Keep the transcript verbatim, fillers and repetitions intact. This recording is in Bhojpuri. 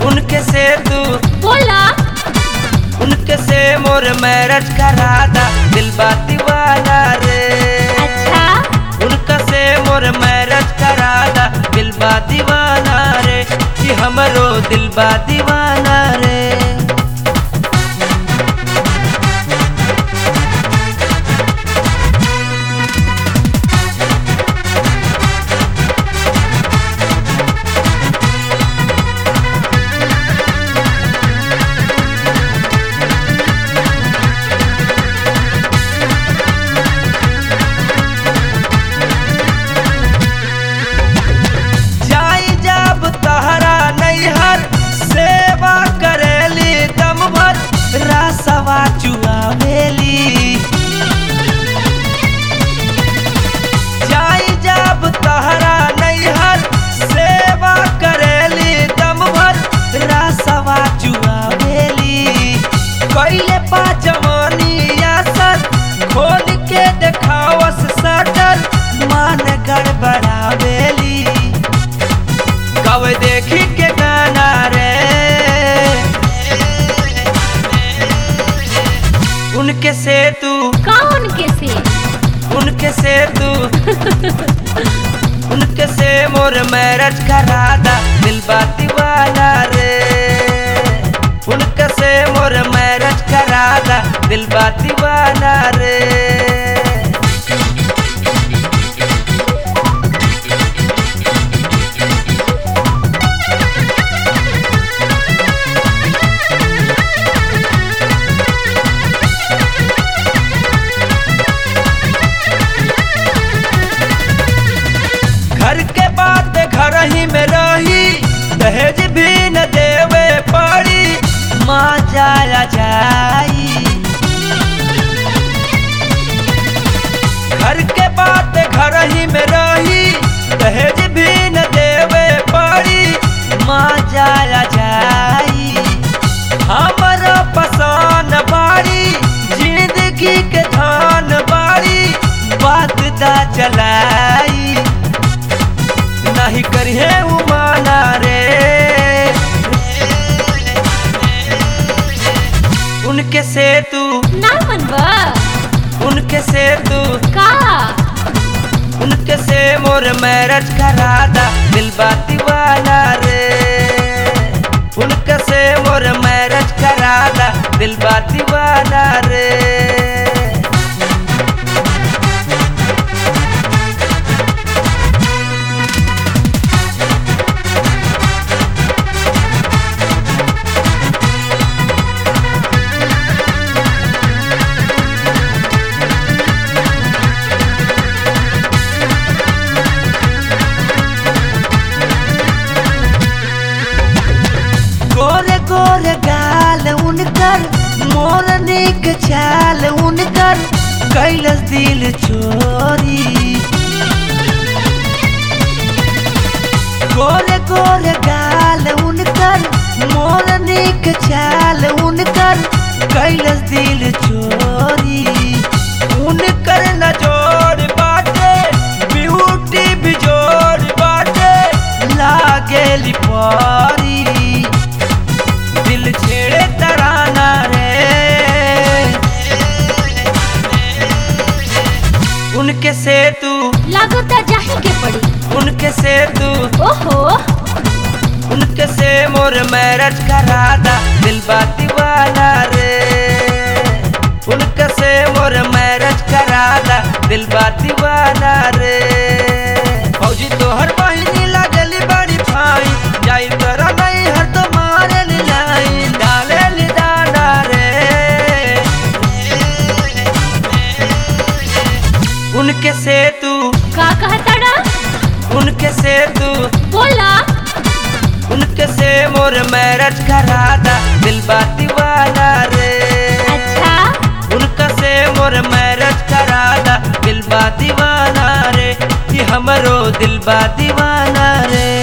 उनके से तू बोला उनके से मोर मैरिज करादा दिल बाती वाला रे। अच्छा उनका से मोर मैरिज करादा दिल बाती वाला रे कि हमरो दिल बाती वाला रे। सवा चुआवेली जाई जब तहरा नैहर सेवा करेली दम भर रासवा चुआवेली कैले पा जवानिया सर खोल के देखावस सटर मान गड़बड़ावेली कब देखी के गाना रे। उनके से तू कौन के से उनके से तू उनके से मोर मैरिज करादा दिल बाती वाला रे। उनके से मोर मैरिज करादा दिल बाती वाला रे। घर के बात घर ही में रही दहेज भी न देवे पड़ी माँ जाया जाई। घर के बात घर ही में रही दहेज भी न देवे पड़ी माँ जाया जाई। हमारा पसंद बाड़ी जिंदगी के धान बाड़ी बात दा चलाई नहीं करिए उमाना रे। उनके से तू ना मनवा उनके से तू का उनके से मोर मैरिज करादा दिल बाती वाला रे। उनके से मोर मैरिज करादा दिल बाती वाला रे। गोरे गोरे गाल उनकर मोरनीक चाल उनकर कैलस दिल चोरी। गोरे गोरे गाल उनकर मोरनीक चाल उनकर कैलस दिल चोरी। उनकर नजोर बाटे ब्यूटी बिजोर बाटे लागेली पारी दिल छेड़े तराना रे। उनके से तू लागता जाही के पड़ी उनके से तू ओहो उनके से मोर मैरिज करादा दिल बाती वाला रे। उनके से मोर मैरिज करादा दिल बाती वाला रे। फौजी तोहर बहिनी लागली बड़ी फाई जाई तोरा नहीं हर तो मारे लाई डाले ली दाना रे। उनके से तू का कहताड़ा उनके से तू बोला उनके से मोर मैरिज करादा दिल बाती वाला रे। अच्छा उनका से मोर मैरिज करादा दिल बाती वाला रे कि हमरो दिल बाती वाला रे।